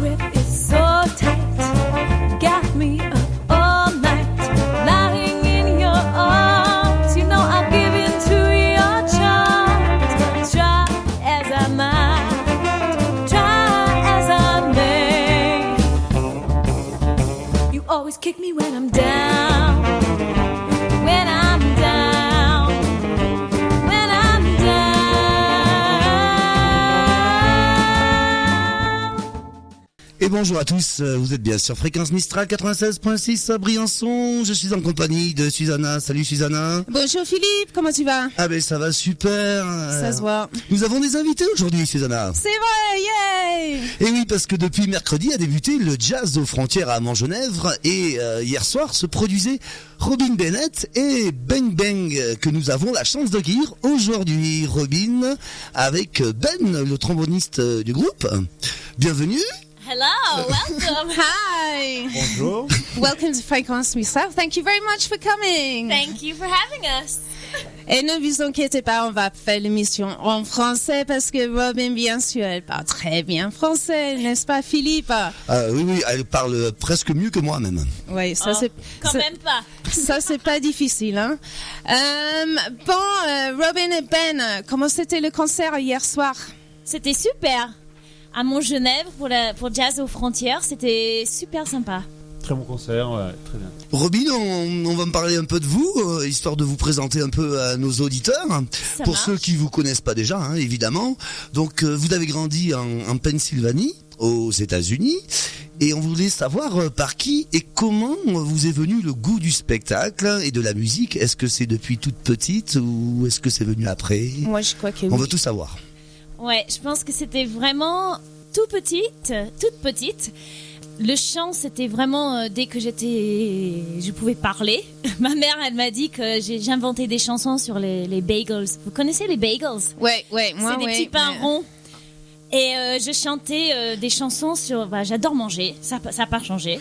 grip is so tight, got me up all night, lying in your arms. You know I'll give in to your charms. Try as I might, try as I may. You always kick me when I'm down, when I'm down, when I'm down. Et bonjour à tous, vous êtes bien sur Fréquence Mistral 96.6 à Briançon. Je suis en compagnie de Susanna. Salut Susanna. Bonjour Philippe, comment tu vas? Ah ben ça va super. Ça se voit. Nous avons des invités aujourd'hui Susanna. C'est vrai, yay! Et oui, parce que depuis mercredi a débuté le Jazz aux Frontières à Montgenèvre et hier soir se produisait Robin Bennett et Bang Bang que nous avons la chance d'accueillir aujourd'hui. Robin avec Ben, le tromboniste du groupe. Bienvenue. Hello, welcome. Hi! Bonjour. Welcome to Fréquence Mistral. Thank you very much for coming. Thank you for having us. Et ne vous inquiétez pas, on va faire l'émission en français parce que Robin, bien sûr, elle parle très bien français, n'est-ce pas Philippe? Oui, elle parle presque mieux que moi même. Oui, ça c'est... Quand ça- même pas. Ça, c'est pas difficile, hein. Robin et Ben, comment c'était le concert hier soir? C'était super. À Montgenèvre pour Jazz aux Frontières, c'était super sympa. Très bon concert, ouais, très bien. Robin, on va me parler un peu de vous, histoire de vous présenter un peu à nos auditeurs. Ça Pour marche. ceux qui vous connaissent pas déjà, hein, évidemment. Donc, vous avez grandi en Pennsylvanie, aux États-Unis, et on voulait savoir par qui et comment vous est venu le goût du spectacle et de la musique. Est-ce que c'est depuis toute petite ou est-ce que c'est venu après? Moi, je crois que On oui. veut tout savoir. Ouais, je pense que c'était vraiment toute petite. Le chant, c'était vraiment dès que je pouvais parler. Ma mère, elle m'a dit que j'inventais des chansons sur les bagels. Vous connaissez les bagels? Ouais, moi, C'est des ouais, petits pains mais- ronds. Et je chantais des chansons sur... j'adore manger, ça n'a pas changé.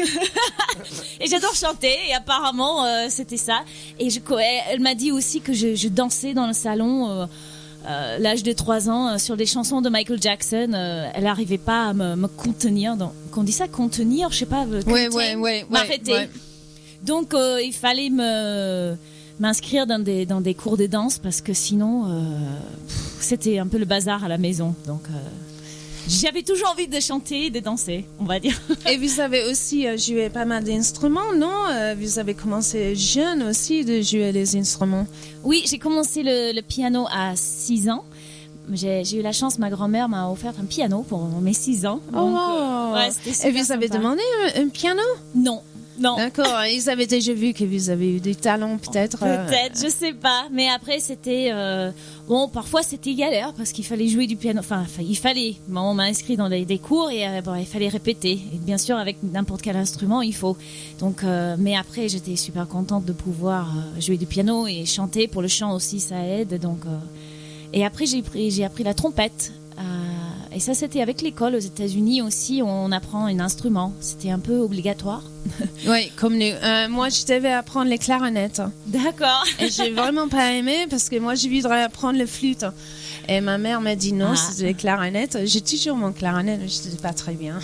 Et j'adore chanter, et apparemment, c'était ça. Et elle m'a dit aussi que je dansais dans le salon... l'âge de 3 ans sur des chansons de Michael Jackson, elle n'arrivait pas à me contenir. Qu'on dit ça, contenir, je sais pas. M'arrêter. Ouais. Donc il fallait m'inscrire dans des cours de danse parce que sinon c'était un peu le bazar à la maison. Donc j'avais toujours envie de chanter et de danser, on va dire. Et vous avez aussi joué pas mal d'instruments, non? Vous avez commencé jeune aussi de jouer les instruments. Oui, j'ai commencé le piano à 6 ans. J'ai eu la chance, ma grand-mère m'a offert un piano pour mes 6 ans. Donc, ouais, c'était super Et vous avez sympa. demandé un piano? Non. D'accord, ils avaient déjà vu que vous avez eu des talents peut-être. Peut-être, je sais pas. Mais après, c'était... parfois, c'était galère parce qu'il fallait jouer du piano. Enfin, il fallait. On m'a inscrit dans des cours et il fallait répéter. Et bien sûr, avec n'importe quel instrument, il faut. Donc, mais après, j'étais super contente de pouvoir jouer du piano et chanter. Pour le chant aussi, ça aide. Donc, et après, j'ai appris la trompette. Et ça, c'était avec l'école aux États-Unis aussi. On apprend un instrument. C'était un peu obligatoire. Oui, comme nous. Moi, je devais apprendre les clarinettes. D'accord. Et j'ai vraiment pas aimé parce que moi, je voudrais apprendre le flûte. Et ma mère m'a dit non, c'est les clarinettes. J'ai toujours mon clarinette, mais je ne sais pas très bien.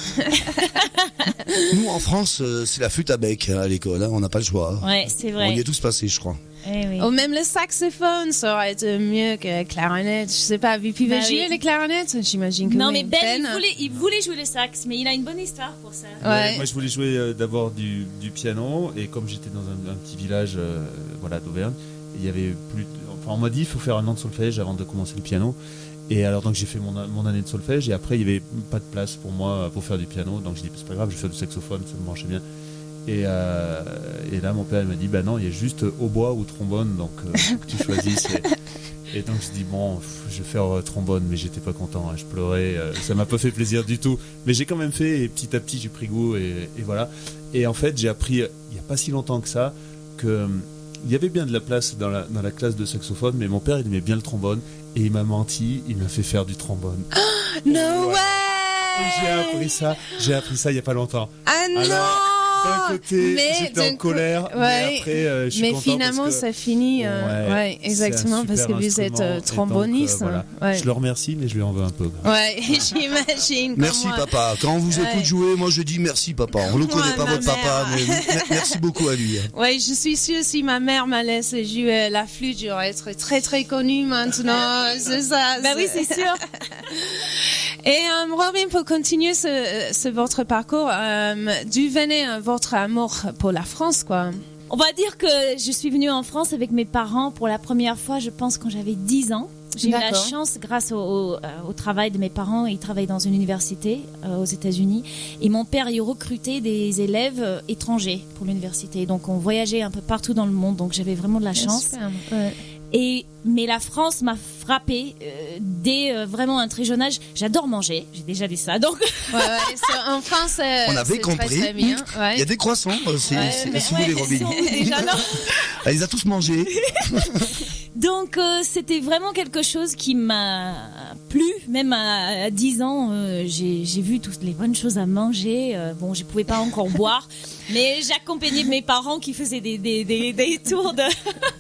Nous, en France, c'est la flûte à bec à l'école. Hein, on n'a pas le choix. Ouais, c'est vrai. On y est tous passés, je crois. Eh oui. Ou même le saxophone, ça aurait été mieux que la clarinette. Je sais pas, vous pouvez jouer les clarinettes? J'imagine que non, oui. mais Ben, il voulait jouer le sax, mais il a une bonne histoire pour ça. Ouais. Moi, je voulais jouer d'abord du piano, et comme j'étais dans un petit village d'Auvergne, il y avait plus. Enfin, on m'a dit il faut faire un an de solfège avant de commencer le piano. Et alors donc j'ai fait mon année de solfège, et après il y avait pas de place pour moi pour faire du piano, donc j'ai dit c'est pas grave, je vais faire du saxophone, ça me branchait bien. Et là mon père il m'a dit bah non, il y a juste hautbois ou trombone, donc faut que tu choisisses. Et donc je dis bon, je vais faire trombone, mais j'étais pas content, hein, je pleurais, ça m'a pas fait plaisir du tout, mais j'ai quand même fait, et petit à petit j'ai pris goût, et voilà. Et en fait j'ai appris il y a pas si longtemps que ça que il y avait bien de la place dans la classe de saxophone, mais mon père il aimait bien le trombone, et il m'a menti, il m'a fait faire du trombone. No way! Et j'ai appris ça il y a pas longtemps. Ah non! d'un côté, j'étais en colère, mais après, je suis content finalement, parce que... ça finit. Ouais, exactement, parce que vous êtes tromboniste. Voilà. Je le remercie, mais je lui en veux un peu. Ouais, j'imagine. Merci papa. Quand on vous écoute jouer, moi je dis merci papa. On ne connaît pas votre papa, mais merci beaucoup à lui. Ouais, je suis sûre si ma mère m'a laissé jouer la flûte, j'aurais été très très connue maintenant. C'est ça. Bah oui, c'est sûr. Et Robin, pour continuer votre parcours, d'où venait votre amour pour la France, quoi? On va dire que je suis venue en France avec mes parents pour la première fois, je pense, quand j'avais 10 ans. J'ai eu la chance, grâce au travail de mes parents, ils travaillent dans une université aux États-Unis, et mon père y recrutait des élèves étrangers pour l'université. Donc on voyageait un peu partout dans le monde, donc j'avais vraiment de la chance. Mais la France m'a frappée dès vraiment un très jeune âge. J'adore manger, j'ai déjà dit ça. Donc en France, on avait compris. Très, très bien. Il y a des croissants, si vous voulez, Robin. Elle les a tous mangés. Donc c'était vraiment quelque chose qui m'a plu, même à 10 ans. J'ai vu toutes les bonnes choses à manger. Bon, je pouvais pas encore boire, mais j'accompagnais mes parents qui faisaient des tours de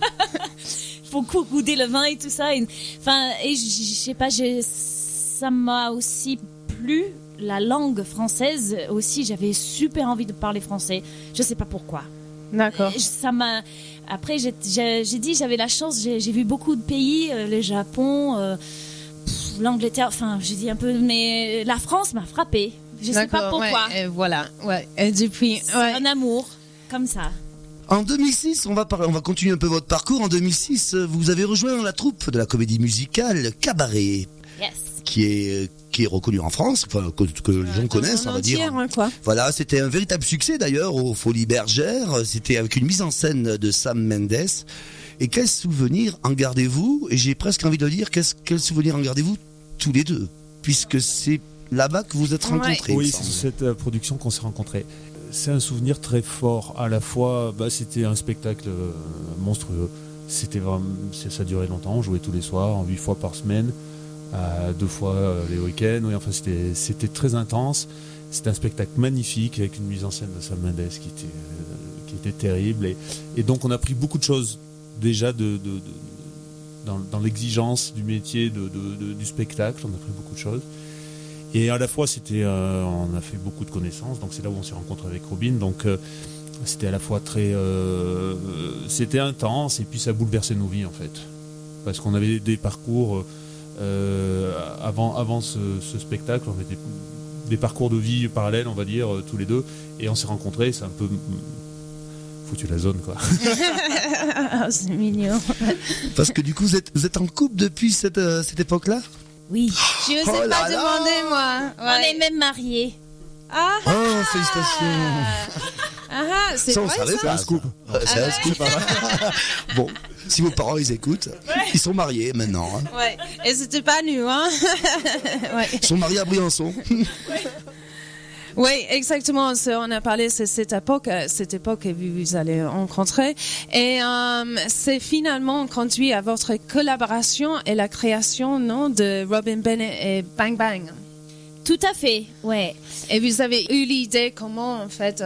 pour goûter le vin et tout ça. Et je sais pas, ça m'a aussi plu. La langue française aussi, j'avais super envie de parler français. Je sais pas pourquoi. D'accord. Ça m'a. Après, j'ai dit, j'avais la chance. J'ai vu beaucoup de pays, le Japon, l'Angleterre. Enfin, j'ai dit un peu, mais la France m'a frappée. Je sais pas pourquoi. Ouais, voilà. Ouais. Et depuis, c'est un amour comme ça. En 2006, on va continuer un peu votre parcours. En 2006, vous avez rejoint la troupe de la comédie musicale Cabaret. Yes. Qui est reconnu en France, enfin, que les gens connaissent, on va dire. Quoi. Voilà, c'était un véritable succès d'ailleurs aux Folies Bergères. C'était avec une mise en scène de Sam Mendes. Et quel souvenir en gardez-vous? Et j'ai presque envie de dire, quel souvenir en gardez-vous tous les deux? Puisque c'est là-bas que vous êtes rencontrés. Oui, c'est sur cette production qu'on s'est rencontrés. C'est un souvenir très fort. À la fois, c'était un spectacle monstrueux. C'était vraiment, ça durait longtemps. On jouait tous les soirs, 8 fois par semaine. 2 fois les week-ends. Oui, enfin, c'était très intense. C'était un spectacle magnifique avec une mise en scène de Sam Mendes qui était terrible. Et donc, on a pris beaucoup de choses déjà dans l'exigence du métier du spectacle. On a pris beaucoup de choses. Et à la fois, on a fait beaucoup de connaissances. Donc, c'est là où on s'est rencontré avec Robin. Donc, c'était à la fois c'était intense et puis ça bouleversait nos vies en fait. Parce qu'on avait des parcours. Avant ce spectacle, on avait des parcours de vie parallèles, on va dire, tous les deux, et on s'est rencontrés, c'est un peu foutu la zone, quoi. C'est mignon. Parce que du coup, vous êtes en couple depuis cette époque-là? Oui. Je ne sais pas demander, moi. On est même mariés. Félicitations. C'est ça, on vrai, savait ça. pas. C'est un scoop. Bon, si vos parents ils écoutent, ils sont mariés maintenant. Hein. Ouais. Et c'était pas nu, hein. Ils sont mariés à Briançon. Oui, exactement. On a parlé de cette époque que vous allez rencontrer. Et c'est finalement conduit à votre collaboration et la création de Robin Bennett et Bang Bang. Tout à fait, ouais. Et vous avez eu l'idée comment, en fait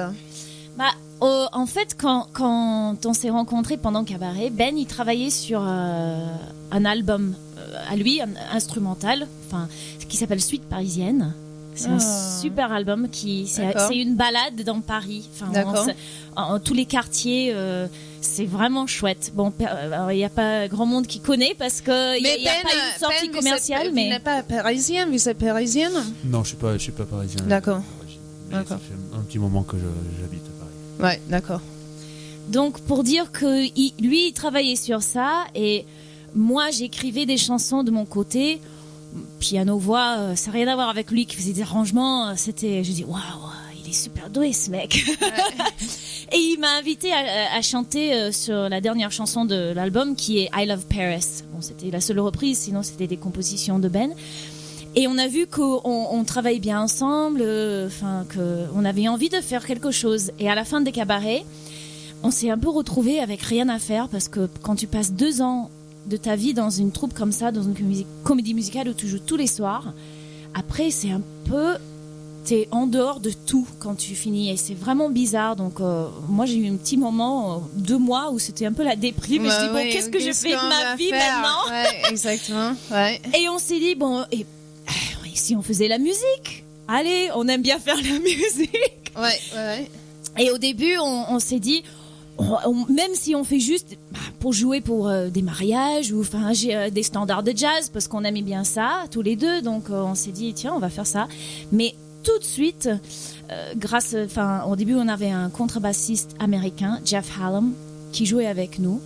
en fait, quand on s'est rencontrés pendant Cabaret, Ben, il travaillait sur un album à lui, instrumental, qui s'appelle Suite Parisienne. C'est un super album c'est une balade dans Paris. En tous les quartiers, c'est vraiment chouette. Bon, il n'y a pas grand monde qui connaît parce que il n'y a pas une sortie commerciale. Vous n'êtes pas parisien, vous êtes parisienne? Non, je suis pas parisien. D'accord. Ça fait un petit moment que j'habite à Paris. Ouais, d'accord. Donc pour dire que lui, il travaillait sur ça et moi, j'écrivais des chansons de mon côté. Piano voix, ça n'a rien à voir avec lui qui faisait des arrangements. Je dis waouh, il est super doué ce mec. Ouais. Et il m'a invité à chanter sur la dernière chanson de l'album qui est I Love Paris. Bon, c'était la seule reprise, sinon c'était des compositions de Ben. Et on a vu qu'on travaille bien ensemble, qu'on avait envie de faire quelque chose. Et à la fin des cabarets, on s'est un peu retrouvés avec rien à faire parce que quand tu passes 2 ans de ta vie dans une troupe comme ça, dans une comédie musicale où tu joues tous les soirs, après c'est un peu t'es en dehors de tout quand tu finis et c'est vraiment bizarre. Donc moi j'ai eu un petit moment 2 mois où c'était un peu la déprime. Et je dis bon, qu'est-ce que je fais de ma vie maintenant? Ouais, exactement. Ouais. Et on s'est dit bon, et si on faisait la musique? Allez, on aime bien faire la musique. Ouais. Et au début, on s'est dit, même si on fait juste pour jouer pour des mariages ou des standards de jazz, parce qu'on aimait bien ça tous les deux, donc on s'est dit tiens, on va faire ça. Mais tout de suite, au début, on avait un contrebassiste américain, Jeff Hallam, qui jouait avec nous.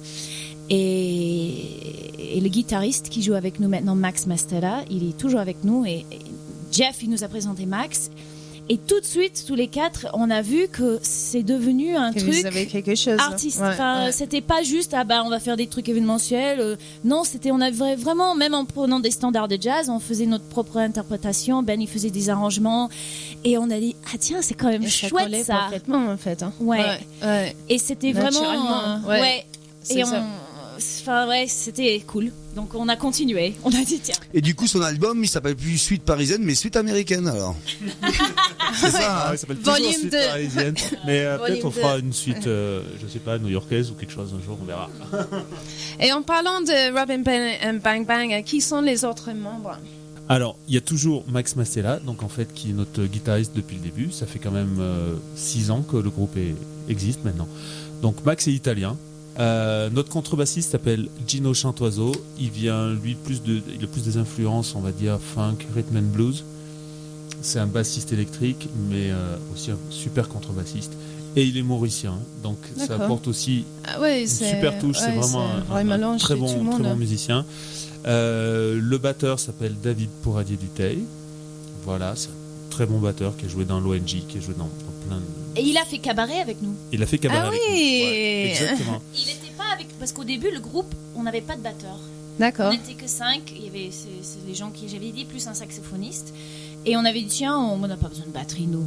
Et le guitariste qui joue avec nous maintenant, Max Mastella, il est toujours avec nous. Et Jeff, il nous a présenté Max. Et tout de suite, tous les 4, on a vu que c'est devenu un truc vous avez quelque chose artistique. C'était pas juste on va faire des trucs événementiels. Non, on avait vraiment, même en prenant des standards de jazz, on faisait notre propre interprétation. Ben, il faisait des arrangements. Et on a dit, tiens, c'est quand même chouette ça. Parfaitement en fait. Hein. Ouais. Et c'était vraiment. Et c'était cool. Donc on a continué. On a dit tiens. Et du coup, son album, il s'appelle plus Suite parisienne, mais Suite américaine alors. C'est ça. Il s'appelle toujours Suite parisienne. Mais peut-être on fera une suite, je sais pas, new-yorkaise ou quelque chose un jour, on verra. Et en parlant de Robin Bang Bang, qui sont les autres membres? Alors, il y a toujours Max Mastella, donc en fait, qui est notre guitariste depuis le début. Ça fait quand même 6 ans que le groupe existe maintenant. Donc Max est italien. Notre contrebassiste s'appelle Gino Chantoiseau. Il vient, lui, il a plus des influences, on va dire, funk, rhythm and blues. C'est un bassiste électrique, mais aussi un super contrebassiste. Et il est mauricien, donc ça apporte aussi une super touche. C'est vraiment un très bon musicien. Le batteur s'appelle David Pouradier Duteil. Voilà, c'est un très bon batteur qui a joué dans l'ONG, qui a joué dans plein de... Et il a fait cabaret avec nous. Il a fait cabaret avec nous. Ouais, exactement. Il n'était pas avec... Parce qu'au début, le groupe, on n'avait pas de batteur. D'accord. On n'était que 5. Il y avait les gens qui j'avais dit, plus un saxophoniste. Et on avait dit, tiens, on n'a pas besoin de batterie, nous.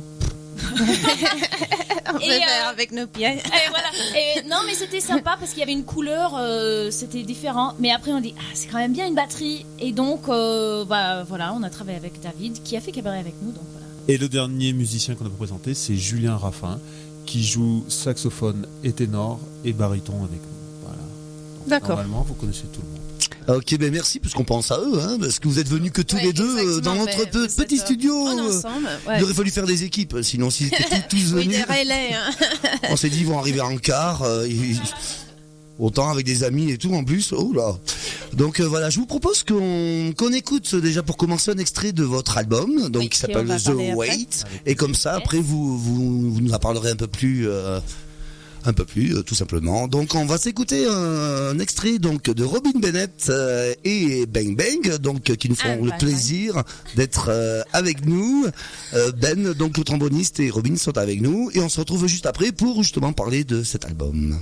On peut faire avec nos pieds. Et voilà. Et non, mais c'était sympa parce qu'il y avait une couleur, c'était différent. Mais après, on dit, c'est quand même bien une batterie. Et donc, voilà, on a travaillé avec David qui a fait cabaret avec nous. Donc voilà. Et le dernier musicien qu'on a présenté, c'est Julien Raffin, qui joue saxophone et ténor et baryton avec nous. Voilà. Donc, d'accord. Normalement, vous connaissez tout le monde. Ok, ben merci, parce qu'on pense à eux, hein, parce que vous êtes venus que tous les deux dans notre petit studio. Ensemble, il aurait fallu faire des équipes, sinon si c'était tous venus. Des relais. Hein. On s'est dit, ils vont arriver en quart. Autant avec des amis et tout en plus. Oh là. Donc voilà, je vous propose qu'on écoute déjà pour commencer un extrait de votre album, donc qui s'appelle The Wait. Et comme ça, après vous nous en parlerez un peu plus. Tout simplement. Donc on va s'écouter un extrait donc de Robin Bennett et Bang Bang, donc qui nous feront le plaisir d'être avec nous. Ben, donc le tromboniste, et Robin sont avec nous et on se retrouve juste après pour justement parler de cet album.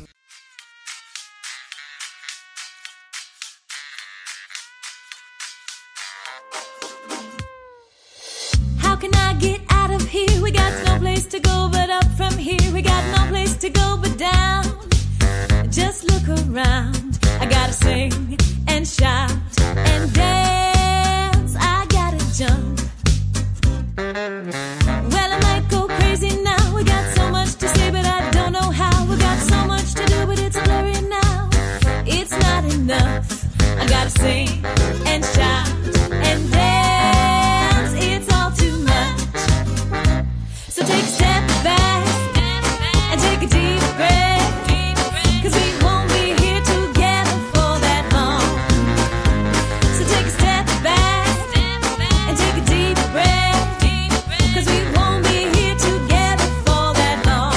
How can I get out of here? We got no place to go but up from here. We got no place to go but down. Just look around. I gotta sing and shout and dance. I gotta jump. Well, I might go crazy now. We got so much to say but I don't know how. We got so much to do but it's blurry now. It's not enough. I gotta sing and shout and dance. It's all too much. So take a step back and take a deep breath, 'cause we won't be here together for that long. So take a step back and take a deep breath, 'cause we won't be here together for that long.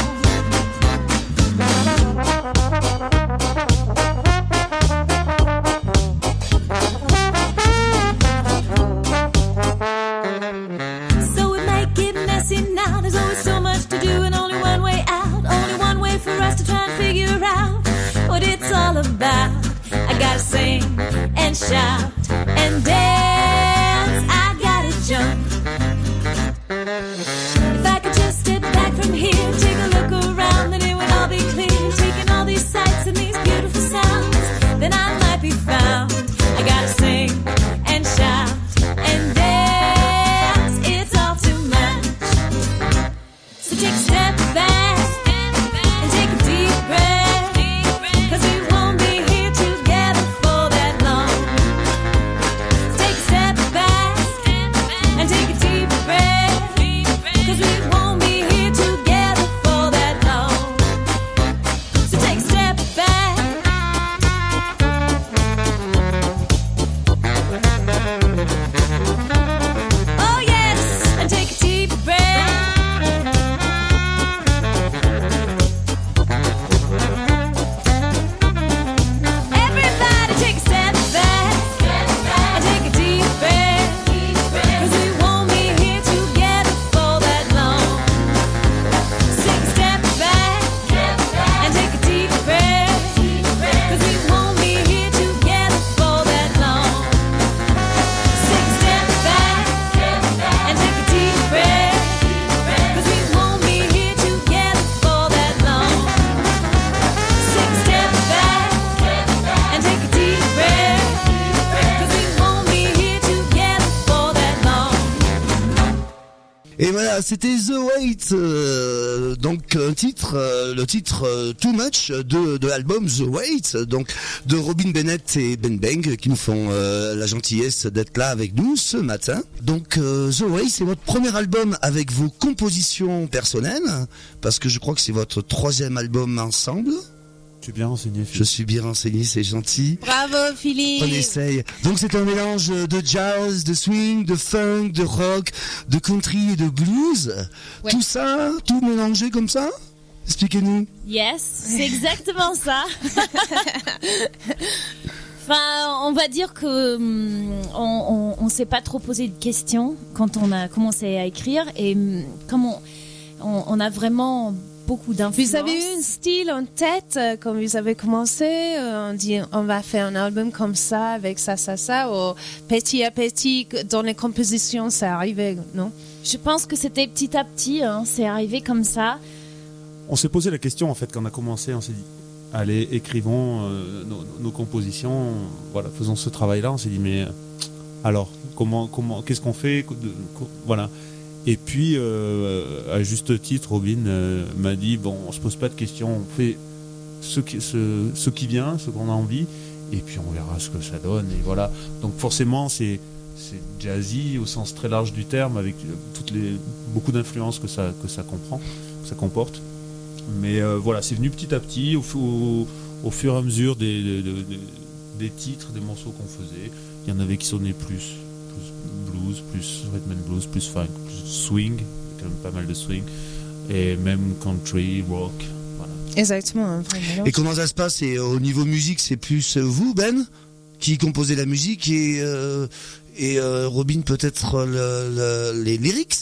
So it might get messy now. There's always so much to do and only one way out. Only one way for us to try and figure out what it's all about. I gotta sing and shout and dance. I gotta jump. If I could just step back from here, take a look around, then it would all be clear. Taking all these sights and these beautiful sounds, then I might be found. I gotta sing and shout and dance. It's all too much. Et voilà, c'était The Wait, donc le titre Too Much de l'album The Wait, donc de Robin Bennett et Ben Bang qui nous font la gentillesse d'être là avec nous ce matin. Donc The Wait, c'est votre premier album avec vos compositions personnelles, parce que je crois que c'est votre 3e album ensemble. Tu es bien renseigné, Philippe. Je suis bien renseigné, c'est gentil. Bravo, Philippe. On essaye. Donc c'est un mélange de jazz, de swing, de funk, de rock, de country et de blues. Ouais. Tout ça, tout mélangé comme ça? Expliquez-nous. Yes, c'est exactement ça. Enfin, on va dire que on s'est pas trop posé de questions quand on a commencé à écrire, et comme on a vraiment beaucoup d'influence. Vous avez eu un style en tête quand vous avez commencé? On dit on va faire un album comme ça, avec ça, ou petit à petit, dans les compositions, ça arrivait, non? Je pense que c'était petit à petit, hein, c'est arrivé comme ça. On s'est posé la question en fait quand on a commencé, on s'est dit allez, écrivons nos compositions, voilà, faisons ce travail-là. On s'est dit mais alors comment qu'est-ce qu'on fait, voilà. Et puis à juste titre, Robin m'a dit bon, on se pose pas de questions, on fait ce qui vient, ce qu'on a envie, et puis on verra ce que ça donne. Et voilà. Donc forcément c'est jazzy au sens très large du terme, avec beaucoup d'influences que ça comporte. Mais voilà, c'est venu petit à petit au fur et à mesure des titres, des morceaux qu'on faisait. Il y en avait qui sonnaient plus blues, plus rhythm and blues, plus funk, plus swing, quand même pas mal de swing, et même country, rock. Voilà. Exactement, un vrai mélange. Et comment ça se passe? Et au niveau musique, c'est plus vous, Ben, qui composez la musique, et Robin peut-être les lyrics.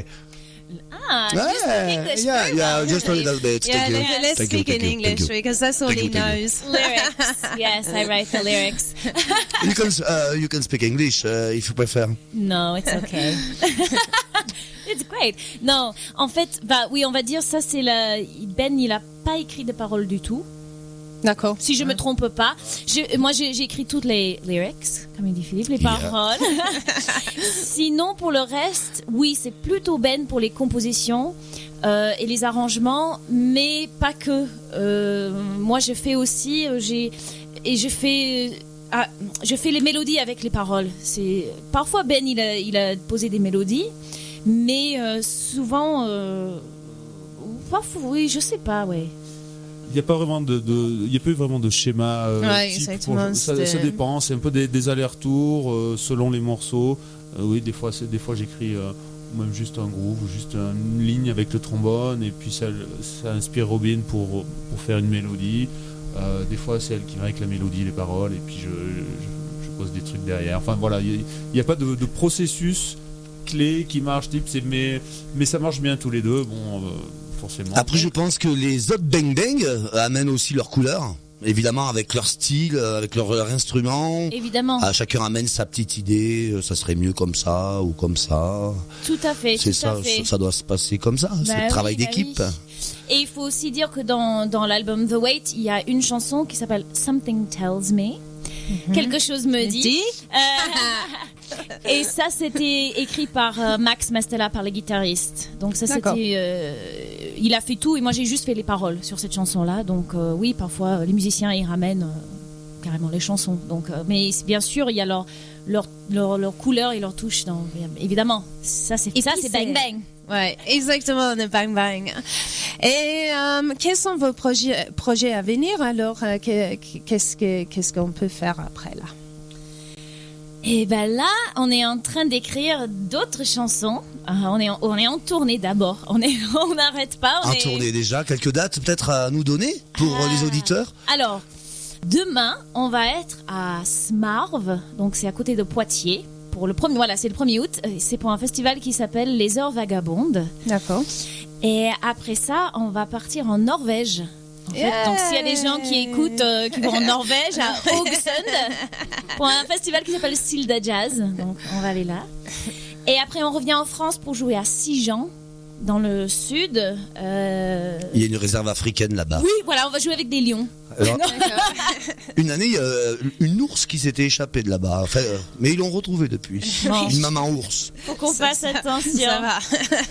Just a little bit. Yeah, Thank you. let's Thank you, speak thank in you, English thank you. because that's all Thank he you, thank you. knows. Lyrics. Yes, I write the lyrics. You can speak English if you prefer. No, it's okay. It's great. Non, en fait, oui, on va dire ça, c'est Ben, il a pas écrit de paroles du tout. D'accord. Si je me trompe pas. Moi, j'ai écrit toutes les lyrics, comme il dit Philippe, les paroles. Sinon, pour le reste, oui, c'est plutôt Ben pour les compositions et les arrangements, mais pas que. Moi, je fais aussi, je fais les mélodies avec les paroles. Parfois Ben, il a posé des mélodies, mais souvent, parfois, oui, je sais pas, ouais. Il n'y a pas vraiment de schéma type. Ça dépend, c'est un peu des allers-retours selon les morceaux. Oui, des fois j'écris même juste un groove ou juste une ligne avec le trombone, et puis ça inspire Robin pour faire une mélodie. Des fois c'est elle qui vient avec la mélodie, les paroles, et puis je pose des trucs derrière. Enfin voilà, il n'y a pas de processus clé qui marche type, mais ça marche bien tous les deux. Bon. Forcément. Après, je pense que les autres Bang Bang amènent aussi leur couleur, évidemment, avec leur style, avec leur instrument. Évidemment. Chacun amène sa petite idée, ça serait mieux comme ça ou comme ça. Tout à fait. C'est ça, ça doit se passer comme ça. C'est le travail d'équipe. Oui. Et il faut aussi dire que dans l'album The Wait, il y a une chanson qui s'appelle Something Tells Me. Quelque chose me dit. Et ça, c'était écrit par Max Mastella, par le guitariste. Donc ça, c'était, il a fait tout, et moi j'ai juste fait les paroles sur cette chanson-là. Donc oui, parfois les musiciens ils ramènent carrément les chansons. Donc, mais bien sûr, il y a leur couleur et leur touche. Évidemment, ça c'est Bang Bang. Ouais, exactement, le Bang Bang. Et quels sont vos projets à venir alors? Qu'est-ce qu'on peut faire après là? Et ben là, on est en train d'écrire d'autres chansons. On est en tournée d'abord. On n'arrête pas. En tournée déjà. Quelques dates peut-être à nous donner pour les auditeurs? Alors, demain, on va être à Smarve. Donc c'est à côté de Poitiers. C'est le 1er août. C'est pour un festival qui s'appelle Les Heures Vagabondes. D'accord. Et après ça, on va partir en Norvège. En fait, donc s'il y a des gens qui écoutent, qui vont en Norvège, à Haugesund, pour un festival qui s'appelle Silda Jazz. Donc on va aller là. Et après on revient en France pour jouer à Sijan, dans le sud. Il y a une réserve africaine là-bas. Oui, voilà, on va jouer avec des lions. Alors, une année, il y a une ours qui s'était échappée de là-bas. Enfin, mais ils l'ont retrouvée depuis. Bon. Une maman ours. Faut qu'on fasse attention. Ça va.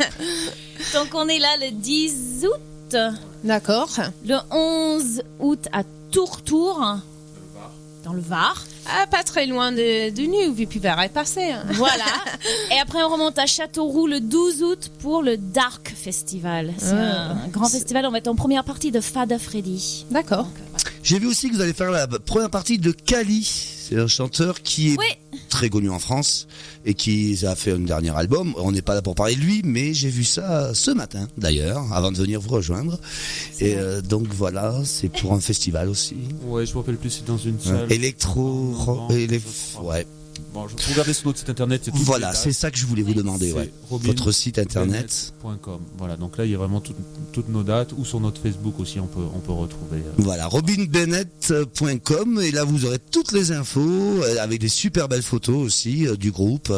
Donc on est là le 10 août, D'accord. le 11 août à Tourtour, dans le Var. Ah, pas très loin de nous, vous pouvez passer. Hein. Voilà. Et après, on remonte à Châteauroux le 12 août pour le Dark Festival. C'est un grand festival. On va être en première partie de Fada Freddy. D'accord. J'ai vu aussi que vous allez faire la première partie de Kali. C'est un chanteur qui est très connu en France et qui a fait un dernier album. On n'est pas là pour parler de lui, mais j'ai vu ça ce matin d'ailleurs, avant de venir vous rejoindre. Et donc voilà, c'est pour un festival aussi. Ouais, je me rappelle plus, c'est dans une salle. Électro, ouais. Bon, je peux regarder sur notre site internet. C'est voilà, c'est ça que je voulais vous demander. Ouais. Votre site internet. .com. Voilà, donc là il y a vraiment toutes nos dates, ou sur notre Facebook aussi on peut retrouver. Voilà, robinbennett.com, et là vous aurez toutes les infos avec des super belles photos aussi du groupe,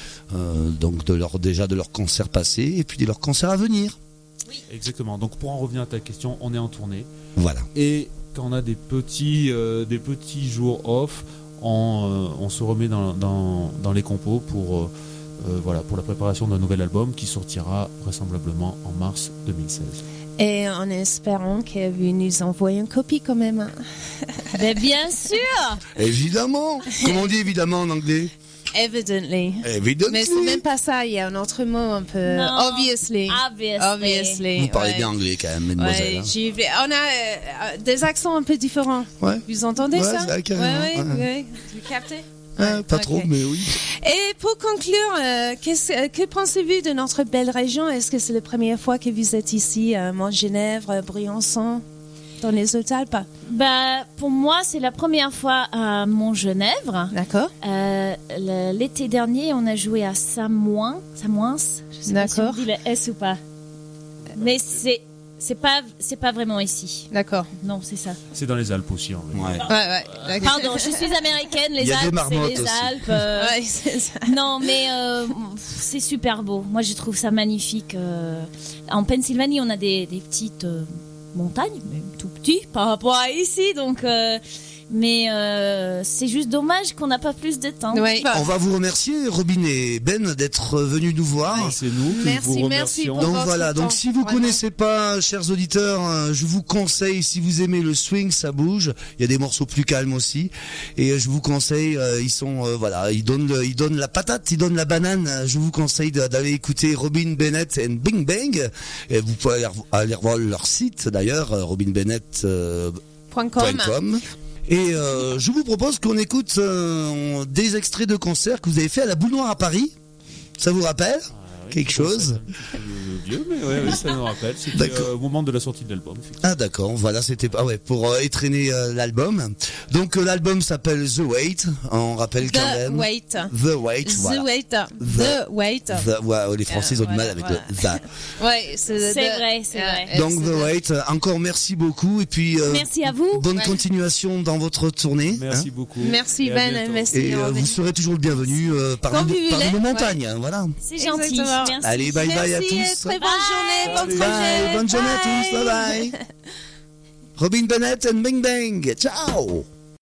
donc de leur concert passé et puis de leur concert à venir. Oui. Exactement. Donc pour en revenir à ta question, on est en tournée. Voilà. Et quand on a des petits jours off, on se remet dans les compos pour la préparation d'un nouvel album qui sortira vraisemblablement en mars 2016. Et en espérant que vous nous envoyez une copie quand même. Mais bien sûr. Évidemment. Comment on dit évidemment en anglais? Evidently. Mais c'est même pas ça, il y a un autre mot un peu. Non. Obviously. Vous parlez bien anglais quand même, mademoiselle. Ouais, on a des accents un peu différents. Ouais. Vous entendez ça? Carrément. Ouais. Vous captez? Pas trop, mais oui. Et pour conclure, que pensez-vous de notre belle région? Est-ce que c'est la première fois que vous êtes ici à Montgenèvre, Briançon, dans les Hautes-Alpes? Bah, pour moi, c'est la première fois à Montgenèvre. D'accord. L'été dernier, on a joué à Samoins. Je sais pas si on dit le S ou pas. Mais c'est pas vraiment ici. D'accord. Non, c'est ça. C'est dans les Alpes aussi. Ouais. Pardon, je suis américaine. Les Alpes, c'est les Alpes. Ouais, c'est ça. Non, mais c'est super beau. Moi, je trouve ça magnifique. En Pennsylvanie, on a des petites montagnes, mais tout petit par rapport à ici. Donc, mais c'est juste dommage qu'on n'a pas plus de temps. Ouais. On va vous remercier, Robin et Ben, d'être venus nous voir. Ouais, c'est nous qui vous remercions. Donc voilà, donc si vous connaissez pas, chers auditeurs, je vous conseille, si vous aimez le swing, ça bouge. Il y a des morceaux plus calmes aussi, et je vous conseille, ils donnent la patate, ils donnent la banane. Je vous conseille d'aller écouter Robin Bennett and Bing Bang. Et vous pouvez aller voir leur site d'ailleurs, robinbennett.com. Et je vous propose qu'on écoute des extraits de concerts que vous avez fait à la Boule Noire à Paris. Ça vous rappelle quelque chose? Vieux, mais ouais, ça nous rappelle. C'était au moment de la sortie de l'album. Ah d'accord, voilà, c'était pour étraîner l'album. Donc l'album s'appelle The Wait. On rappelle quand même. The Wait. Voilà. The Wait. Les Français ont du mal avec le the. Ouais, c'est vrai. Donc The Wait. Encore merci beaucoup, et puis merci à vous. Bonne continuation dans votre tournée. Merci beaucoup. Merci Ben. Merci. Et vous serez toujours le bienvenu par nos montagnes. Voilà. C'est gentil. Exactement. Merci. Allez, bye bye à tous. Très bonne journée. Bon Bye, bonne journée à tous. Bye bye. Robin Bennett and Bing Bang. Ciao.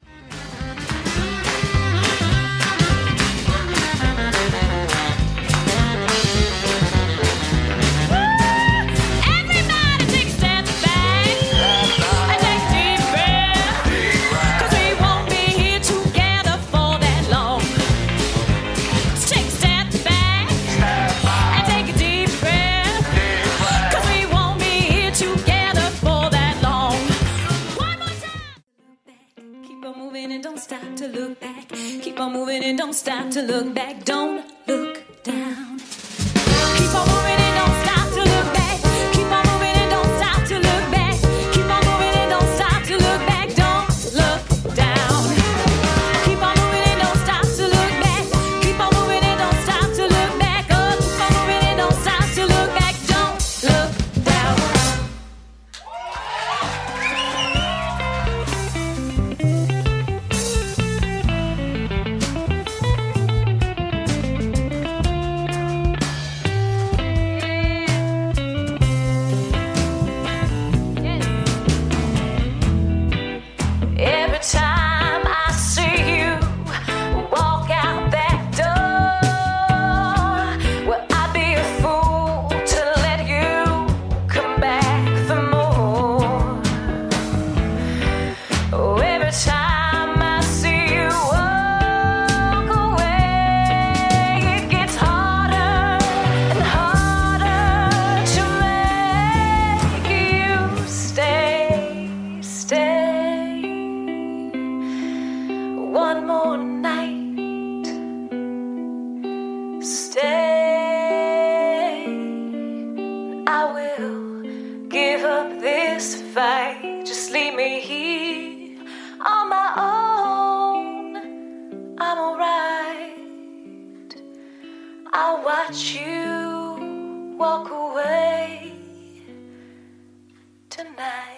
Don't stop to look back, don't look down. Keep on moving and don't stop to look back. Keep on moving and don't stop to look back. Keep on moving and don't stop to look back, don't look down. Keep on moving and don't stop to look back. Keep on moving and don't stop to look back. Oh, keep on moving and don't stop to look back, don't look down. watch you walk away tonight.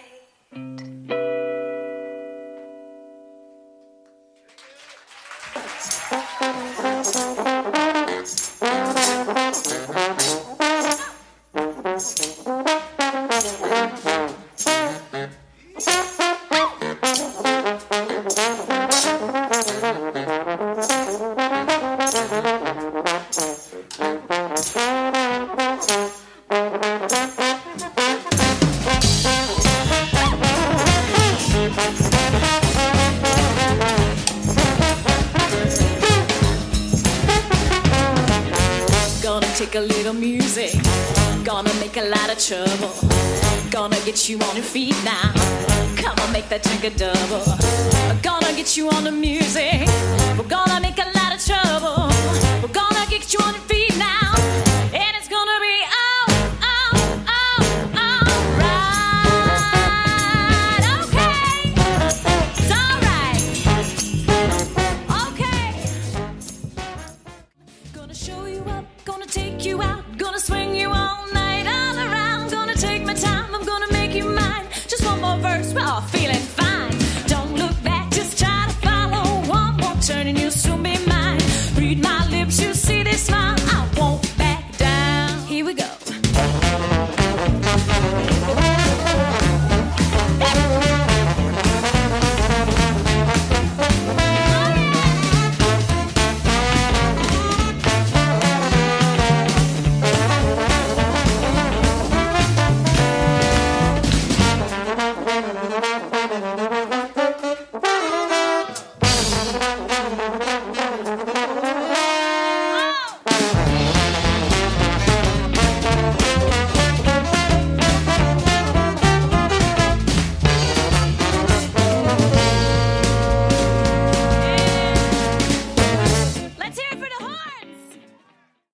Take a little music, gonna make a lot of trouble. Gonna get you on your feet now. Come on, make that drink a double. Gonna get you on the music. We're gonna make a lot of trouble. We're gonna get you on your feet now. And